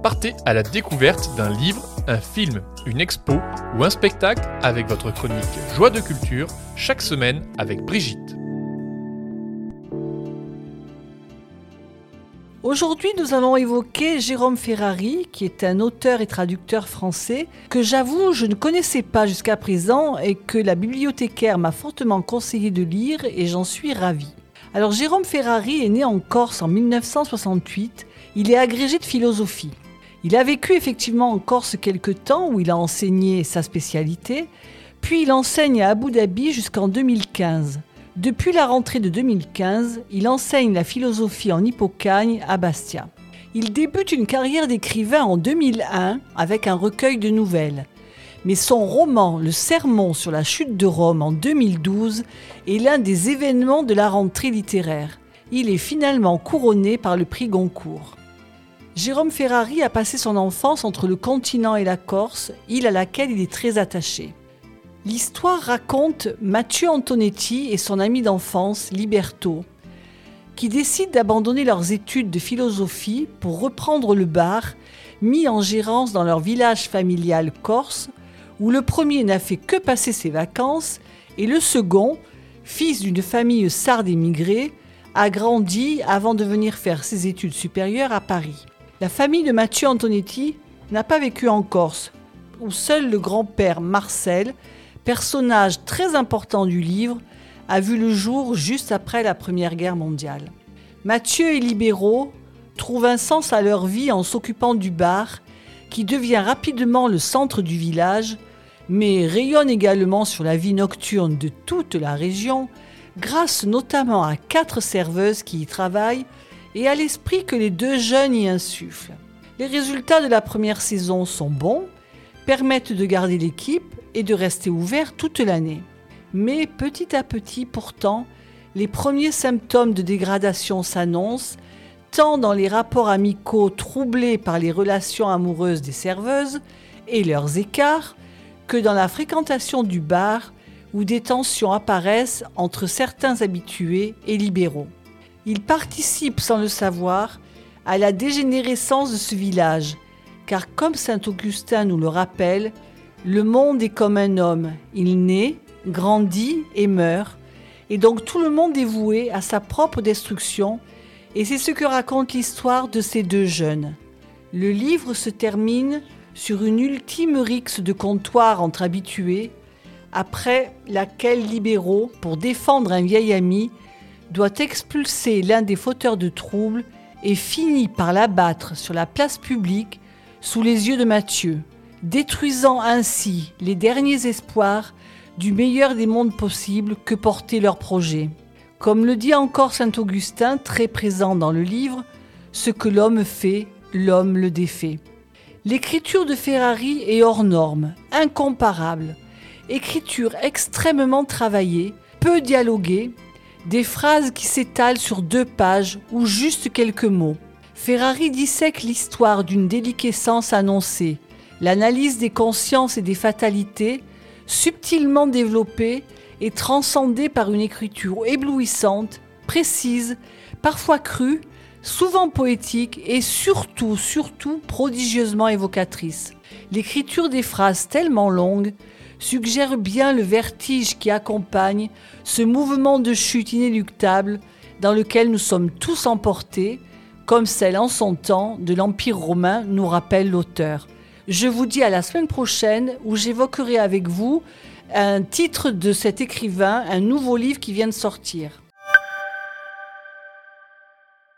Partez à la découverte d'un livre, un film, une expo ou un spectacle avec votre chronique Joie de culture chaque semaine avec Brigitte. Aujourd'hui, nous allons évoquer Jérôme Ferrari, qui est un auteur et traducteur français que j'avoue, je ne connaissais pas jusqu'à présent et que la bibliothécaire m'a fortement conseillé de lire et j'en suis ravie. Alors Jérôme Ferrari est né en Corse en 1968, il est agrégé de philosophie. Il a vécu effectivement en Corse quelque temps où il a enseigné sa spécialité, puis il enseigne à Abu Dhabi jusqu'en 2015. Depuis la rentrée de 2015, il enseigne la philosophie en Hippocagne à Bastia. Il débute une carrière d'écrivain en 2001 avec un recueil de nouvelles. Mais son roman Le Sermon sur la chute de Rome en 2012 est l'un des événements de la rentrée littéraire. Il est finalement couronné par le prix Goncourt. Jérôme Ferrari a passé son enfance entre le continent et la Corse, île à laquelle il est très attaché. L'histoire raconte Mathieu Antonetti et son ami d'enfance, Liberto, qui décident d'abandonner leurs études de philosophie pour reprendre le bar, mis en gérance dans leur village familial corse, où le premier n'a fait que passer ses vacances et le second, fils d'une famille sarde émigrée, a grandi avant de venir faire ses études supérieures à Paris. La famille de Mathieu Antonetti n'a pas vécu en Corse, où seul le grand-père Marcel, personnage très important du livre, a vu le jour juste après la Première Guerre mondiale. Mathieu et Libero trouvent un sens à leur vie en s'occupant du bar, qui devient rapidement le centre du village, mais rayonne également sur la vie nocturne de toute la région, grâce notamment à 4 serveuses qui y travaillent et à l'esprit que les deux jeunes y insufflent. Les résultats de la première saison sont bons, permettent de garder l'équipe et de rester ouvert toute l'année. Mais petit à petit, pourtant, les premiers symptômes de dégradation s'annoncent, tant dans les rapports amicaux troublés par les relations amoureuses des serveuses et leurs écarts, que dans la fréquentation du bar, où des tensions apparaissent entre certains habitués et libéraux. Il participe sans le savoir à la dégénérescence de ce village, car comme saint Augustin nous le rappelle, le monde est comme un homme, il naît, grandit et meurt, et donc tout le monde est voué à sa propre destruction, et c'est ce que raconte l'histoire de ces deux jeunes. Le livre se termine sur une ultime rixe de comptoir entre habitués, après laquelle Libero, pour défendre un vieil ami, doit expulser l'un des fauteurs de troubles et finit par l'abattre sur la place publique sous les yeux de Mathieu, détruisant ainsi les derniers espoirs du meilleur des mondes possibles que portait leur projet. Comme le dit encore saint Augustin, très présent dans le livre, ce que l'homme fait, l'homme le défait. L'écriture de Ferrari est hors norme, incomparable. Écriture extrêmement travaillée, peu dialoguée, des phrases qui s'étalent sur 2 pages ou juste quelques mots. Ferrari dissèque l'histoire d'une déliquescence annoncée, l'analyse des consciences et des fatalités, subtilement développée et transcendée par une écriture éblouissante, précise, parfois crue, souvent poétique et surtout prodigieusement évocatrice. L'écriture des phrases tellement longues suggère bien le vertige qui accompagne ce mouvement de chute inéluctable dans lequel nous sommes tous emportés, comme celle en son temps de l'Empire romain nous rappelle l'auteur. Je vous dis à la semaine prochaine où j'évoquerai avec vous un titre de cet écrivain, un nouveau livre qui vient de sortir.